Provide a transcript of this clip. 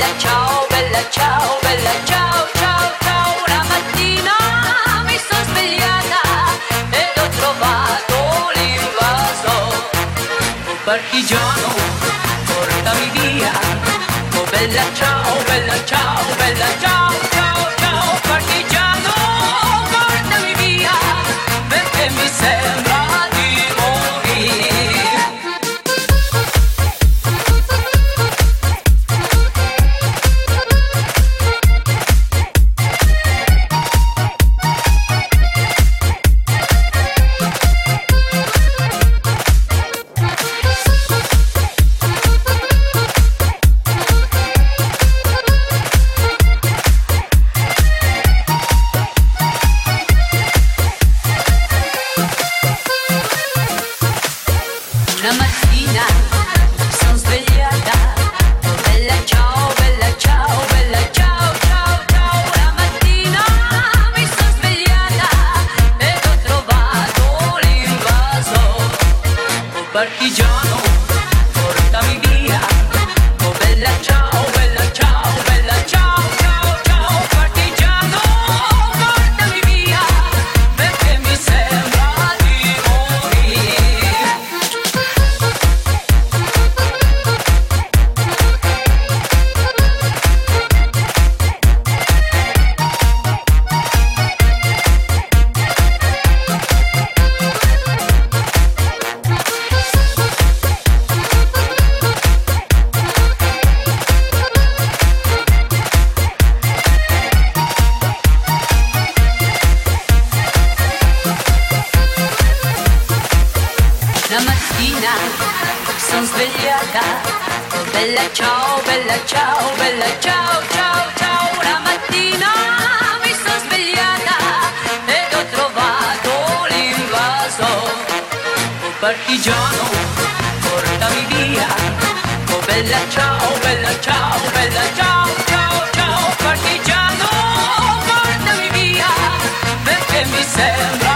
ciao, bella ciao, bella ciao, ciao, ciao. Una mattina mi sono svegliata ed ho trovato l'invaso. Oh partigiano, portami via. Oh bella ciao, bella ciao, bella ciao, ciao, ciao. Partigiano, portami via, perché mi sembra di morire. Una mattina sono svegliata, bella ciao, bella ciao, bella ciao, ciao, ciao. Una mattina mi sono svegliata ed ho trovato l'invaso. Oh partigiano, portami via. Oh bella ciao, bella ciao, bella ciao, ciao, ciao. Partigiano, portami via, perché mi sembra di morire. La mattina sono svegliata, bella ciao, bella ciao, bella ciao, ciao, ciao. Una mattina mi sono svegliata ed ho trovato l'invaso. Oh partigiano, portami via. Oh bella ciao, bella ciao, bella ciao, ciao, ciao. Partigiano, portami via, perché mi sembra